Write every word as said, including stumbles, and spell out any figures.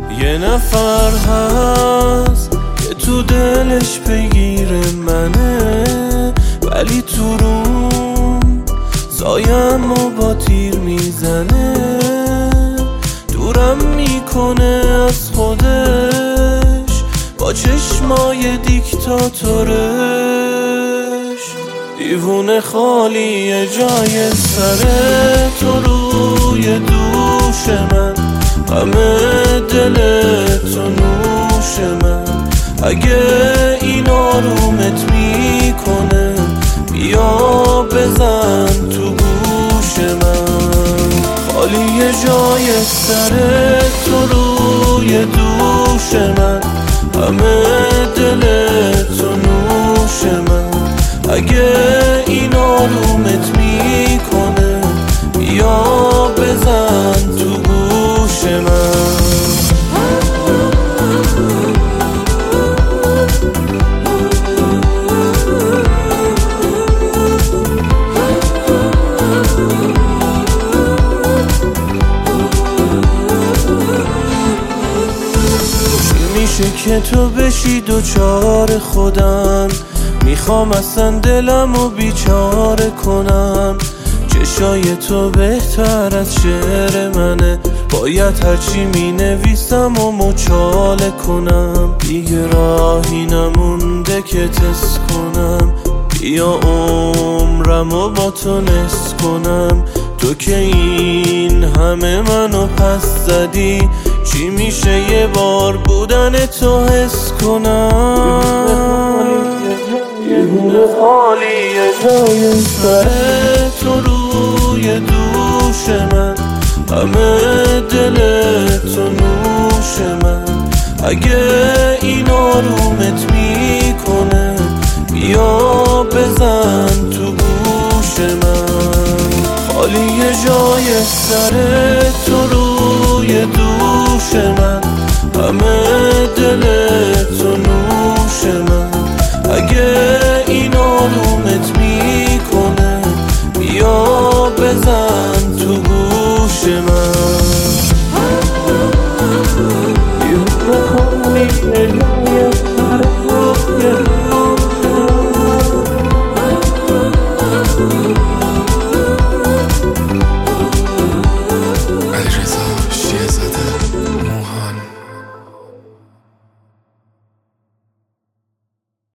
یه نفر هست که تو دلش بگیر منه، ولی تو روم زایم و با تیر میزنه، دورم میکنه از خودش با چشمای دیکتاتورش. دیوونه خالی جای سر تو روی دوش من، همه دل تو نوش من. اگه این آرومت میکنه بیا بزن تو گوش من. خالی جای سر تو روی دوش من، همه دل تو نوش من. اگه این آرومت میکنه بیا بزن تو گوش من. میشه که تو بشی دوچار خودم، میخوام اصلا دلمو بیچاره کنم. چشای تو بهتر از شعر منه، باید هرچی مینویسم و مچاله کنم. دیگه راهی نمونده که تست کنم، بیا عمرمو با تو نصف کنم. تو که این همه منو پس زدی، چی میشه یه بار بودن تو حس کنم؟ دیوونه خالی جای سر تو روی دوش من، همه دل تو نوش من. اگه این آرومت میکنه بیا بزن تو گوش من. خالی جای سر تو روی دوش من، همه دل